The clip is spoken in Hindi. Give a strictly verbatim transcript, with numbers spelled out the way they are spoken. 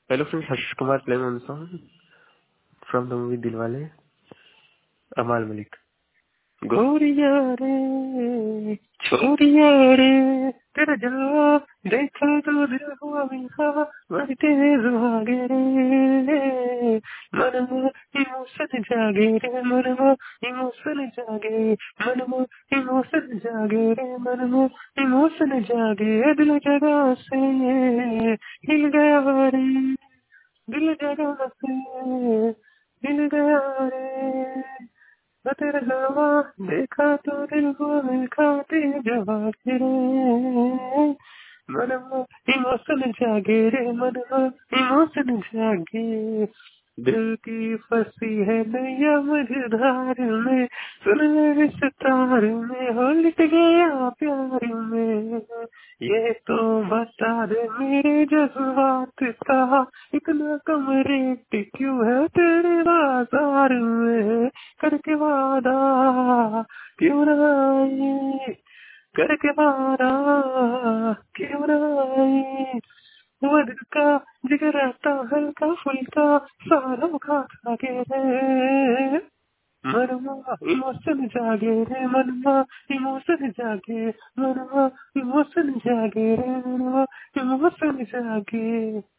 Hello friends, Harsh Kumar playing on the song from the movie Dilwale, Amal Malik. गोरिया रे छोरिया रे तेरा जलवा देखा तो दिल हुआ मिला बड़ी तेज भागे रे मनवा इमोशन जागे रे मनवा इमोशन जागे मनवा इमोशन जागे रे मनवा इमोशन जागे दिल जगह से हिल गया रे दिल जगह से हिल गया रे मैं तेरा जलवा देखा तो दिल को मिलखा तेरे जवा रे मनवा इमोशन जागे रे मनवा इमोशन जागे दिल की फंसी है नैया मझधार में सुन ले सितार में हो लिट गया प्यार में ये तो बता दे मेरे जज्बात का इतना कम रेट क्यों है तेरे बाजार में करके वादा क्यों ना आई करके वादा क्यों ना आई वो दिल का जिगर आता हल्का फुल्का सालों का खाके रे मनवा इमोशन जागे रे मनवा इमोशन जागे मनवा इमोशन जागे रे मनवा इमोशन जागे